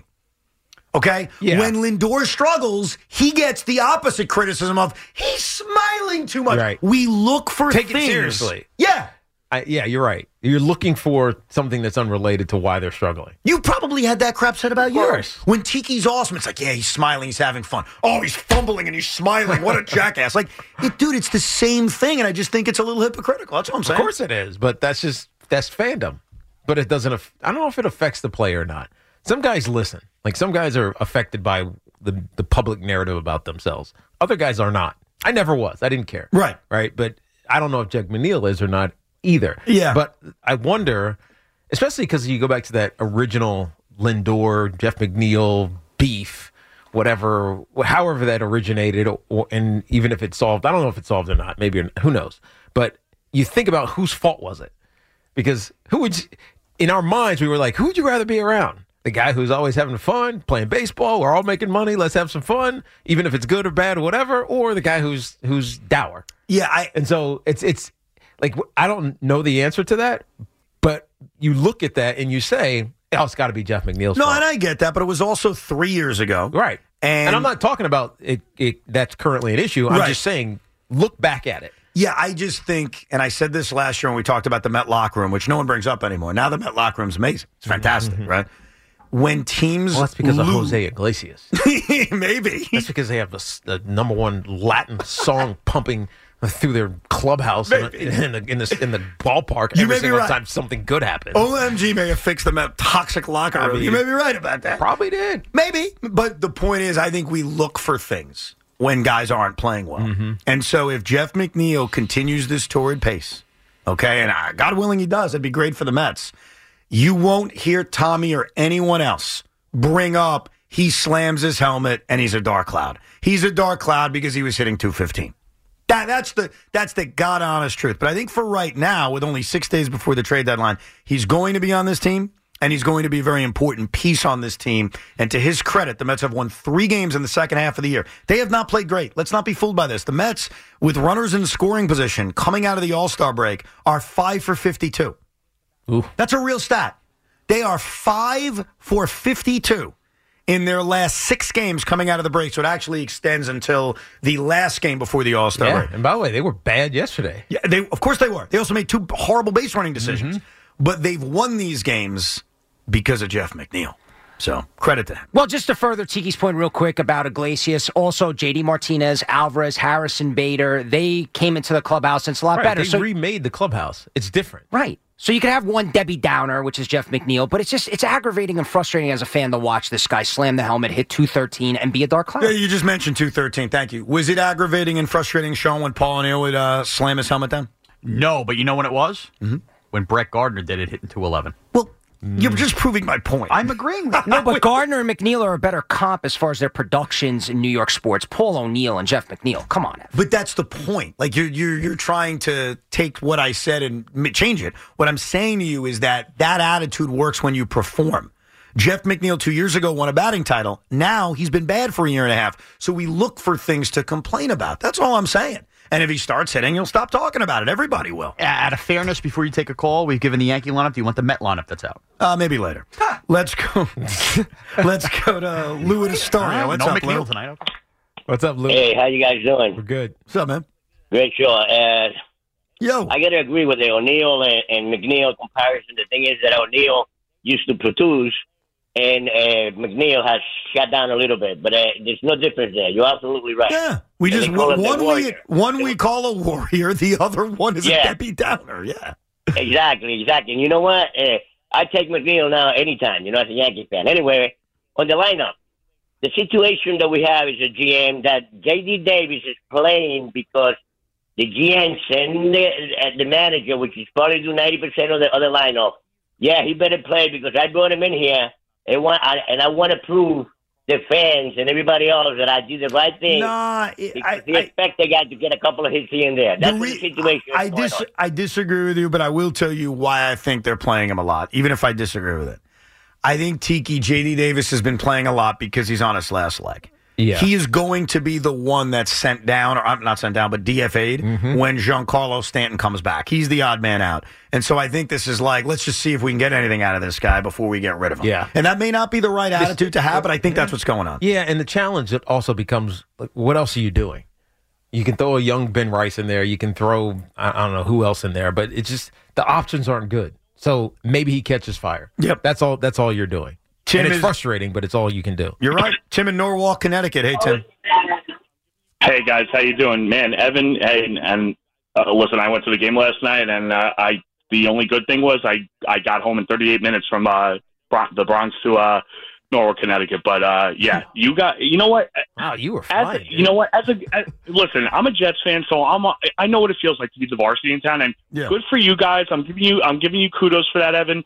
Okay? Yeah. When Lindor struggles, he gets the opposite criticism of he's smiling too much. Right. We look for Take things. it seriously. Yeah. I, yeah, you're right. You're looking for something that's unrelated to why they're struggling. You probably had that crap said about Of you. course. When Tiki's awesome, it's like, yeah, he's smiling, he's having fun. Oh, he's fumbling and he's smiling. What a jackass. Like, it, dude, it's the same thing, and I just think it's a little hypocritical. That's what I'm saying. Of course it is, but that's just, that's fandom. But it doesn't, aff- I don't know if it affects the player or not. Some guys listen. Like, some guys are affected by the, the public narrative about themselves. Other guys are not. I never was. I didn't care. Right. Right? But I don't know if Jeff McNeil is or not either. Yeah. But I wonder, especially because you go back to that original Lindor, Jeff McNeil beef, whatever, however that originated, or, and even if it's solved, I don't know if it's solved or not. Maybe, who knows? But you think about whose fault was it? Because who would, you, in our minds, we were like, who would you rather be around? The guy who's always having fun, playing baseball, we're all making money, let's have some fun, even if it's good or bad or whatever, or the guy who's who's dour. Yeah, I and so it's it's like, I don't know the answer to that, but you look at that and you say, oh, it's got to be Jeff McNeil's No, fault. and I get that, but it was also three years ago. Right. And, And I'm not talking about it, it that's currently an issue. I'm Right. just saying, look back at it. Yeah, I just think, and I said this last year when we talked about the Met locker room, which no one brings up anymore. Now the Met locker room's amazing. It's fantastic, right? When teams Well, that's because of lose- Jose Iglesias. Maybe. That's because they have the, s- the number one Latin song pumping through their clubhouse in, Maybe. in, the, in, the, in the ballpark You every may be single right. time something good happens. O M G may have fixed the Met toxic locker I room. mean, you may be right about that. Probably did. Maybe. But the point is, I think we look for things when guys aren't playing well. Mm-hmm. And so if Jeff McNeil continues this torrid pace, okay, and uh, God willing he does, it'd be great for the Mets. You won't hear Tommy or anyone else bring up he slams his helmet and he's a dark cloud. He's a dark cloud because he was hitting two fifteen. That, that's the that's the God honest truth. But I think for right now, with only six days before the trade deadline, he's going to be on this team, and he's going to be a very important piece on this team. And to his credit, the Mets have won three games in the second half of the year. They have not played great. Let's not be fooled by this. The Mets, with runners in scoring position coming out of the All-Star break, are five for fifty-two. Ooh. That's a real stat. They are five for fifty-two in their last six games coming out of the break. So it actually extends until the last game before the All-Star Yeah. break. And by the way, they were bad yesterday. Yeah, they of course they were. They also made two horrible base running decisions. But they've won these games because of Jeff McNeil. So credit to him. Well, just to further Tiki's point real quick about Iglesias, also J D Martinez, Alvarez, Harrison Bader, they came into the clubhouse and it's a lot Right, better. They So, remade the clubhouse. It's different. right. So you could have one Debbie Downer, which is Jeff McNeil, but it's just it's aggravating and frustrating as a fan to watch this guy slam the helmet, hit two thirteen, and be a dark cloud. Yeah, you just mentioned two thirteen. Thank you. Was it aggravating and frustrating, Sean, when Paul O'Neill would uh, slam his helmet down? No, but you know when it was? Mm-hmm. When Brett Gardner did it, hitting two eleven. Well, you're just proving my point. I'm agreeing with No, but Gardner and McNeil are a better comp as far as their productions in New York sports. Paul O'Neill and Jeff McNeil. Come on. But that's the point. Like you're you're you're trying to take what I said and m- change it. What I'm saying to you is that that attitude works when you perform. Jeff McNeil two years ago won a batting title. Now he's been bad for a year and a half. So we look for things to complain about. That's all I'm saying. And if he starts hitting, you'll stop talking about it. Everybody will. Out of fairness, before you take a call, we've given the Yankee lineup. Do you want the Met lineup that's out? Uh, maybe later. Let's go. Let's go to Lou in Astoria. What's no up, McNeil Lou? tonight. Okay. What's up, Lou? Hey, how you guys doing? We're good. What's up, man? Great show. Uh, Yo. I got to agree with the O'Neill and, and McNeil comparison. The thing is that O'Neill used to produce, and uh, McNeil has shut down a little bit. But uh, there's no difference there. You're absolutely right. Yeah. We And just they call him the one we warrior. one we call a warrior, the other one is Yeah. a Debbie Downer. Yeah. Exactly, exactly. And you know what? Uh, I take McNeil now anytime, you know, as a Yankee fan. Anyway, on the lineup, the situation that we have is a G M that J D Davis is playing because the G M sent the, uh, the manager, which is probably do ninety percent of the other lineup. Yeah, he better play because I brought him in here, and, want, I, and I want to prove the fans and everybody else that I did the right thing. Nah, because I, he I, expect the guy to get a couple of hits here and there. That's The the, re- situation. I, going dis- on. I disagree with you, but I will tell you why I think they're playing him a lot, even if I disagree with it. I think Tiki, J D Davis has been playing a lot because he's on his last leg. Yeah. he is going to be the one that's sent down, or I'm not sent down, but D F A'd Mm-hmm. when Giancarlo Stanton comes back. He's the odd man out. And so I think this is like, let's just see if we can get anything out of this guy before we get rid of him. Yeah. And that may not be the right attitude to have, but I think that's what's going on. Yeah, and the challenge it also becomes, like, what else are you doing? You can throw a young Ben Rice in there. You can throw, I I don't know who else in there, but it's just the options aren't good. So maybe he catches fire. Yep. That's all That's all you're doing. Tim and it's is- frustrating, but it's all you can do. You're right. Tim in Norwalk, Connecticut. Hey, Tim. Hey guys, how you doing, man? Evan, hey, and, and uh, listen, I went to the game last night, and uh, I the only good thing was I I got home in thirty-eight minutes from uh, Bron- the Bronx to uh, Norwalk, Connecticut. But uh, yeah, you got you know what? Wow, you were as flying. a, you know what? As a as, listen, I'm a Jets fan, so I'm a, I know what it feels like to be the varsity in town, and Yeah. good for you guys. I'm giving you I'm giving you kudos for that, Evan.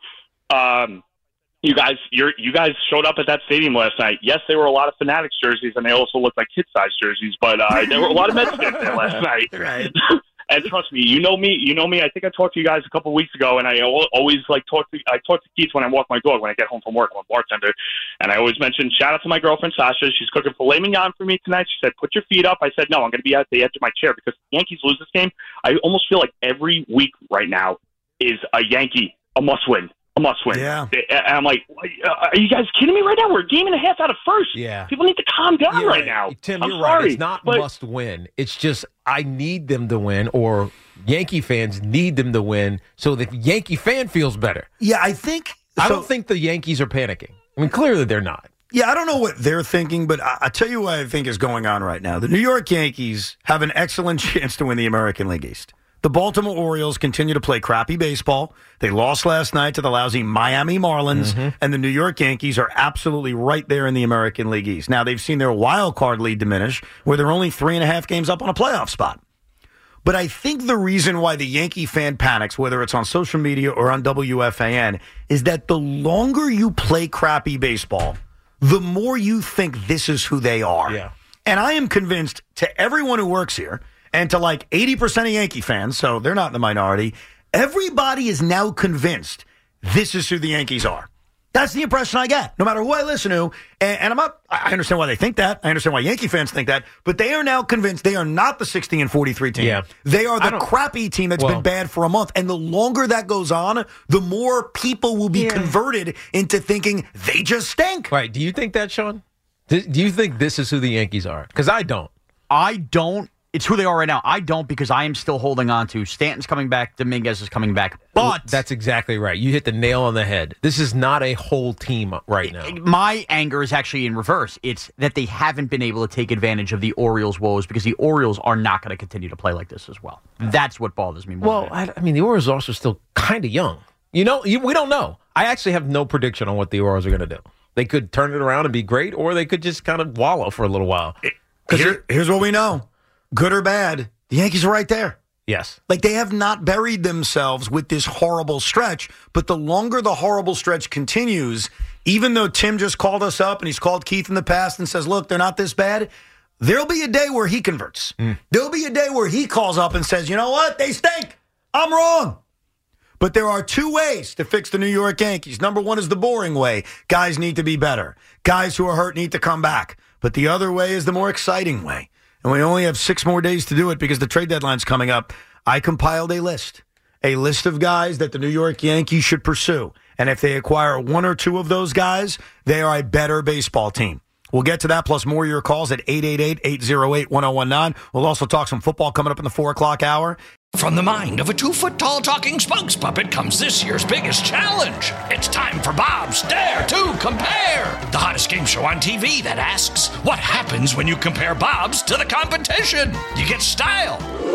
Um, You guys, you're, you guys showed up at that stadium last night. Yes, there were a lot of Fanatics jerseys, and they also looked like kid-sized jerseys. But uh, there were a lot of Mets fans there last night. Right. And trust me, you know me. You know me. I think I talked to you guys a couple of weeks ago, and I al- always like talk to. I talk to Keith when I walk my dog when I get home from work. I'm a bartender, and I always mention shout out to my girlfriend Sasha. She's cooking filet mignon for me tonight. She said, "Put your feet up." I said, "No, I'm going to be at the edge of my chair because if the Yankees lose this game, I almost feel like every week right now is a Yankee a must-win." A must win. Yeah. And I'm like, are you guys kidding me right now? We're a game and a half out of first. Yeah. People need to calm down You're right now. Tim, I'm you're sorry, right. It's not but- must win. It's just I need them to win, or Yankee fans need them to win so the Yankee fan feels better. Yeah, I think. I so- don't think the Yankees are panicking. I mean, clearly they're not. Yeah, I don't know what they're thinking, but I, I tell you what I think is going on right now. The New York Yankees have an excellent chance to win the American League East. The Baltimore Orioles continue to play crappy baseball. They lost last night to the lousy Miami Marlins, Mm-hmm. and the New York Yankees are absolutely right there in the American League East. Now, they've seen their wild card lead diminish, where they're only three and a half games up on a playoff spot. But I think the reason why the Yankee fan panics, whether it's on social media or on W F A N, is that the longer you play crappy baseball, the more you think this is who they are. Yeah. And I am convinced to everyone who works here and to like eighty percent of Yankee fans, so they're not in the minority, everybody is now convinced this is who the Yankees are. That's the impression I get, no matter who I listen to. And, and I'm not, I understand why they think that. I understand why Yankee fans think that. But they are now convinced they are not the sixty and forty-three team. Yeah. They are I the don't- crappy team that's Well- been bad for a month. And the longer that goes on, the more people will be Yeah. converted into thinking they just stink. Right. Do you think that, Sean? Do, do you think this is who the Yankees are? Because I don't. I don't. It's who they are right now. I don't because I am still holding on to Stanton's coming back, Dominguez is coming back. But That's exactly right. You hit the nail on the head. This is not a whole team right now. my anger is actually in reverse. It's that they haven't been able to take advantage of the Orioles' woes because the Orioles are not going to continue to play like this as well. That's what bothers me more. Well, I, I mean, the Orioles are also still kind of young. You know, you, we don't know. I actually have no prediction on what the Orioles are going to do. They could turn it around and be great, or they could just kind of wallow for a little while. Here, here's what we know. Good or bad, the Yankees are right there. Yes. Like, they have not buried themselves with this horrible stretch, but the longer the horrible stretch continues, even though Tim just called us up and he's called Keith in the past and says, look, they're not this bad, there'll be a day where he converts. There'll be a day where he calls up and says, you know what? They stink. I'm wrong. But there are two ways to fix the New York Yankees. Number one is the boring way. Guys need to be better. Guys who are hurt need to come back. But the other way is the more exciting way. And we only have six more days to do it because the trade deadline's coming up. I compiled a list, a list of guys that the New York Yankees should pursue. And if they acquire one or two of those guys, they are a better baseball team. We'll get to that, plus more of your calls at eight eight eight, eight oh eight, one oh one nine. We'll also talk some football coming up in the four o'clock hour. From the mind of a two-foot-tall talking spokes puppet comes this year's biggest challenge. It's time for Bob's Dare to Compare, the hottest game show on T V that asks, what happens when you compare Bob's to the competition? You get style.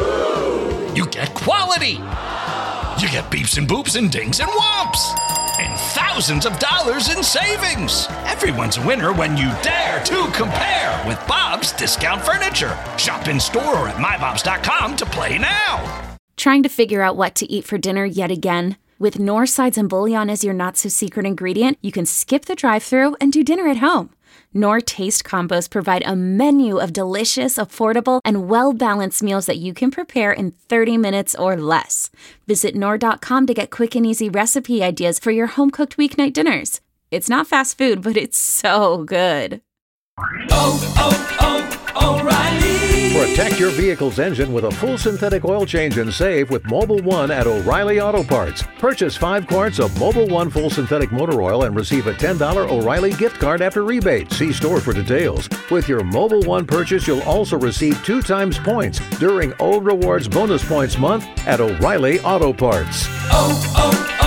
You get quality. You get beeps and boops and dings and whomps. And thousands of dollars in savings. Everyone's a winner when you dare to compare with Bob's Discount Furniture. Shop in store or at my bobs dot com to play now. Trying to figure out what to eat for dinner yet again? With Knorr sides and bouillon as your not-so-secret ingredient, you can skip the drive-thru and do dinner at home. Knorr Taste Combos provide a menu of delicious, affordable, and well-balanced meals that you can prepare in thirty minutes or less. Visit Knorr dot com to get quick and easy recipe ideas for your home-cooked weeknight dinners. It's not fast food, but it's so good. oh, oh, O'Reilly. Protect your vehicle's engine with a full synthetic oil change and save with Mobil one at O'Reilly Auto Parts. Purchase five quarts of Mobil one full synthetic motor oil and receive a ten dollars O'Reilly gift card after rebate. See store for details. With your Mobil one purchase, you'll also receive two times points during O Rewards Bonus Points Month at O'Reilly Auto Parts. Oh,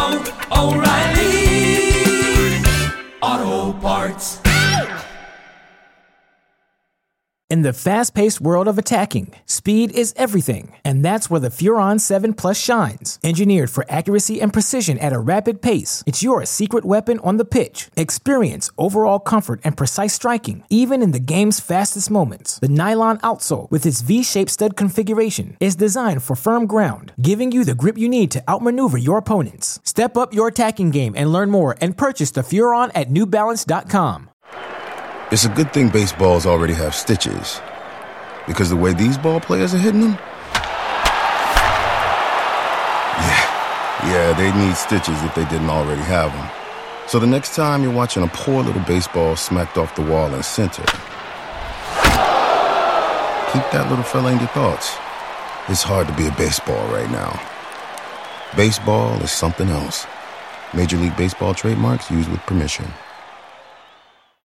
oh, oh, O'Reilly Auto Parts. In the fast-paced world of attacking, speed is everything, and that's where the Furon seven Plus shines. Engineered for accuracy and precision at a rapid pace, it's your secret weapon on the pitch. Experience overall comfort and precise striking, even in the game's fastest moments. The nylon outsole, with its V-shaped stud configuration, is designed for firm ground, giving you the grip you need to outmaneuver your opponents. Step up your attacking game and learn more and purchase the Furon at New Balance dot com. It's a good thing baseballs already have stitches, because the way these ball players are hitting them, yeah, yeah, they'd need stitches if they didn't already have them. So the next time you're watching a poor little baseball smacked off the wall in center, keep that little fella in your thoughts. It's hard to be a baseball right now. Baseball is something else. Major League Baseball trademarks used with permission.